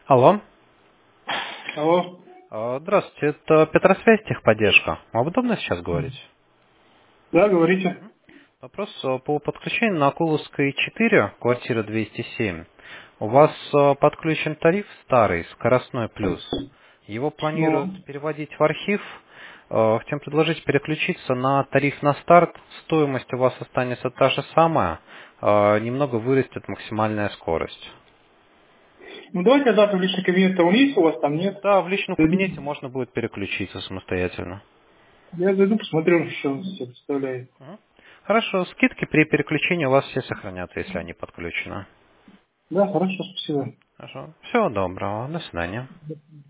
Алло. Алло. Здравствуйте, это Петросвязь, техподдержка. Вам удобно сейчас говорить? Да, говорите. Вопрос по подключению на Акуловской 4, квартира 207. У вас подключен тариф старый, скоростной плюс. Его планируют Ну, переводить в архив. Хотим предложить переключиться на тариф на старт. Стоимость у вас останется та же самая. Немного вырастет максимальная скорость. ну давайте дату в личный кабинет, он есть у вас, там нет. Да, в личном Зайду. кабинете можно будет переключиться самостоятельно. Я зайду, посмотрю, что он из себя представляет. Мгм. Хорошо, скидки при переключении у вас все сохранятся, если они подключены. Да, хорошо, спасибо. Хорошо. Всего доброго. До свидания.